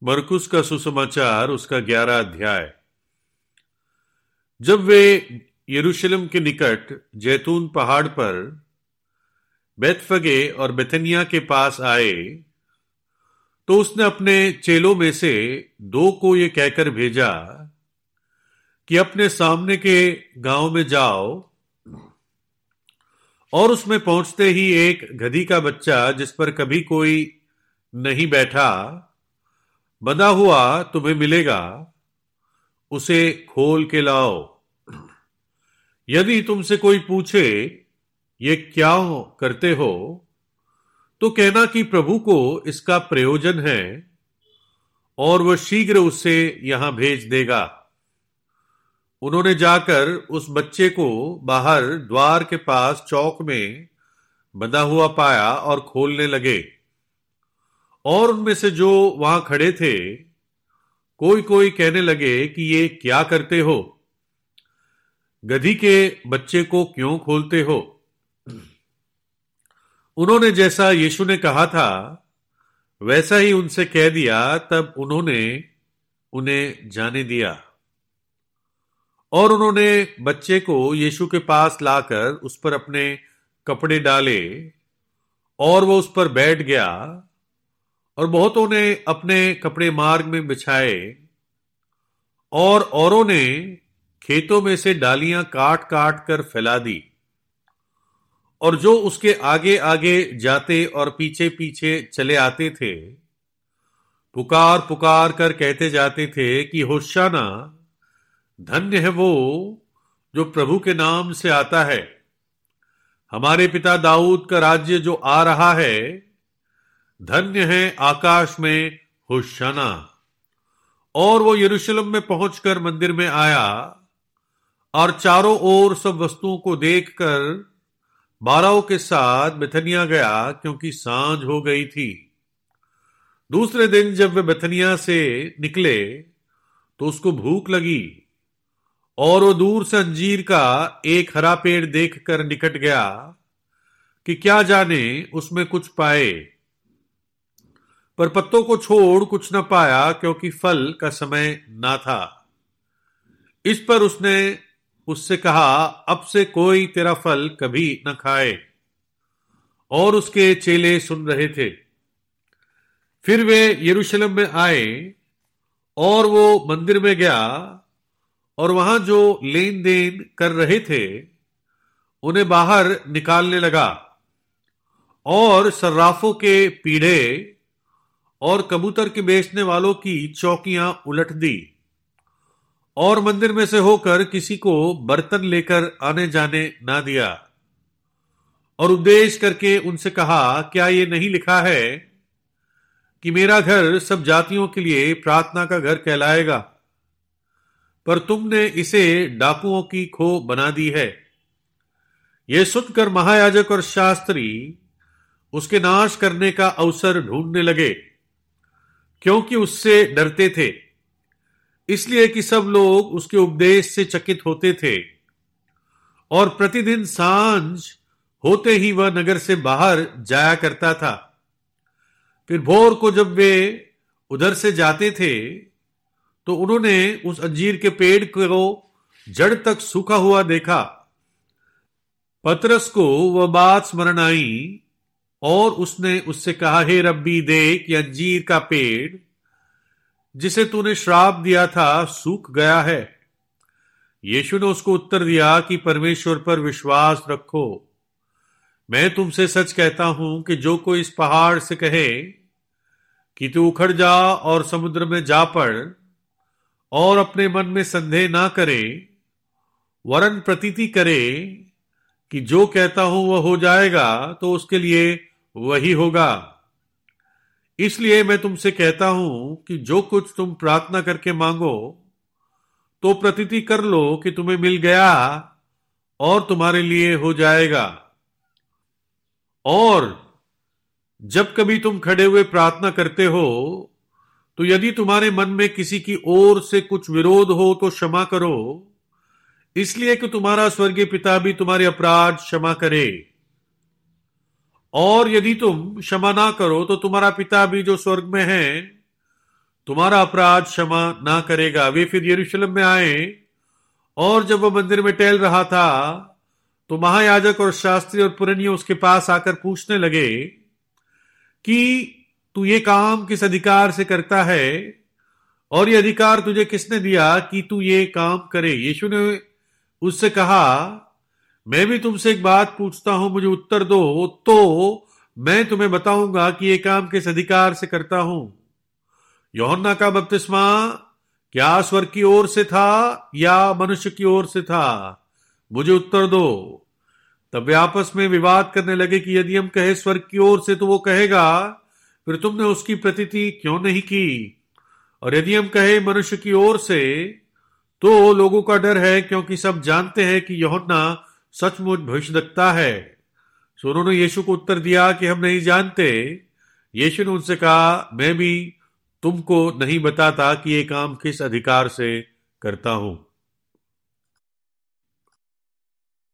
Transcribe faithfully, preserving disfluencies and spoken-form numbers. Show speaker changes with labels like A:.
A: मरकुस का सुसमाचार उसका ग्यारह अध्याय। जब वे यरूशलेम के निकट जैतून पहाड़ पर बैतफगे और बेथनिया के पास आए तो उसने अपने चेलों में से दो को ये कहकर भेजा कि अपने सामने के गांव में जाओ और उसमें पहुंचते ही एक गधी का बच्चा जिस पर कभी कोई नहीं बैठा बंधा हुआ तुम्हें मिलेगा, उसे खोल के लाओ। यदि तुमसे कोई पूछे ये क्या करते हो तो कहना कि प्रभु को इसका प्रयोजन है और वह शीघ्र उसे यहां भेज देगा। उन्होंने जाकर उस बच्चे को बाहर द्वार के पास चौक में बंधा हुआ पाया और खोलने लगे। और उनमें से जो वहां खड़े थे कोई कोई कहने लगे कि ये क्या करते हो, गधी के बच्चे को क्यों खोलते हो। उन्होंने जैसा यीशु ने कहा था वैसा ही उनसे कह दिया। तब उन्होंने उन्हें जाने दिया और उन्होंने बच्चे को यीशु के पास लाकर उस पर अपने कपड़े डाले और वो उस पर बैठ गया। और बहुतों ने अपने कपड़े मार्ग में बिछाए और औरों ने खेतों में से डालियां काट काट कर फैला दी। और जो उसके आगे आगे जाते और पीछे पीछे चले आते थे पुकार पुकार कर कहते जाते थे कि होशाना, धन्य है वो जो प्रभु के नाम से आता है, हमारे पिता दाऊद का राज्य जो आ रहा है, धन्य है आकाश में होशाना। और वो यरूशलेम में पहुंचकर मंदिर में आया और चारों ओर सब वस्तुओं को देखकर बारहों के साथ बेथनिया गया, क्योंकि सांझ हो गई थी। दूसरे दिन जब वे बेथनिया से निकले तो उसको भूख लगी और वो दूर से अंजीर का एक हरा पेड़ देखकर निकट गया कि क्या जाने उसमें कुछ पाए, पर पत्तों को छोड़ कुछ न पाया, क्योंकि फल का समय ना था। इस पर उसने उससे कहा, अब से कोई तेरा फल कभी न खाए। और उसके चेले सुन रहे थे। फिर वे यरूशलेम में आए और वो मंदिर में गया और वहां जो लेन देन कर रहे थे उन्हें बाहर निकालने लगा और सर्राफों के पीढ़े और कबूतर के बेचने वालों की चौकियां उलट दी और मंदिर में से होकर किसी को बर्तन लेकर आने जाने ना दिया। और उपदेश करके उनसे कहा, क्या ये नहीं लिखा है कि मेरा घर सब जातियों के लिए प्रार्थना का घर कहलाएगा, पर तुमने इसे डाकुओं की खो बना दी है। यह सुनकर महायाजक और शास्त्री उसके नाश करने का अवसर ढूंढने लगे, क्योंकि उससे डरते थे, इसलिए कि सब लोग उसके उपदेश से चकित होते थे। और प्रतिदिन सांझ होते ही वह नगर से बाहर जाया करता था। फिर भोर को जब वे उधर से जाते थे तो उन्होंने उस अंजीर के पेड़ को जड़ तक सूखा हुआ देखा। पतरस को वह बात स्मरण आई और उसने उससे कहा, हे रब्बी, देख ये अंजीर का पेड़ जिसे तूने श्राप दिया था सूख गया है। यीशु ने उसको उत्तर दिया कि परमेश्वर पर विश्वास रखो। मैं तुमसे सच कहता हूं कि जो कोई इस पहाड़ से कहे कि तू उखड़ जा और समुद्र में जा पड़ और अपने मन में संदेह ना करे, वरन प्रतीति करे कि जो कहता हूं वह हो जाएगा, तो उसके लिए वही होगा। इसलिए मैं तुमसे कहता हूं कि जो कुछ तुम प्रार्थना करके मांगो तो प्रतीति कर लो कि तुम्हें मिल गया और तुम्हारे लिए हो जाएगा। और जब कभी तुम खड़े हुए प्रार्थना करते हो तो यदि तुम्हारे मन में किसी की ओर से कुछ विरोध हो तो क्षमा करो, इसलिए कि तुम्हारा स्वर्गीय पिता भी तुम्हारे अपराध क्षमा करे। और यदि तुम क्षमा ना करो तो तुम्हारा पिता भी जो स्वर्ग में है तुम्हारा अपराध क्षमा ना करेगा। वे फिर यरूशलेम में आए, और जब वह मंदिर में टहल रहा था तो महायाजक और शास्त्री और पुरनिये उसके पास आकर पूछने लगे कि तू ये काम किस अधिकार से करता है, और ये अधिकार तुझे किसने दिया कि तू ये काम करे। यीशु ने उससे कहा, मैं भी तुमसे एक बात पूछता हूं, मुझे उत्तर दो तो मैं तुम्हें बताऊंगा कि ये काम किस अधिकार से करता हूं। यूहन्ना का बपतिस्मा क्या स्वर्ग की ओर से था या मनुष्य की ओर से था? मुझे उत्तर दो। तब वे आपस में विवाद करने लगे कि यदि हम कहे स्वर्ग की ओर से तो वो कहेगा, फिर तुमने उसकी प्रतीति क्यों नहीं की? और यदि हम कहे मनुष्य की ओर से तो लोगों का डर है, क्योंकि सब जानते हैं कि यूहन्ना सचमुच भविष्यद्वक्ता है। सो उन्होंने यीशु को उत्तर दिया कि हम नहीं जानते। यीशु ने उनसे कहा, मैं भी तुमको नहीं बताता कि ये काम किस अधिकार से करता हूं।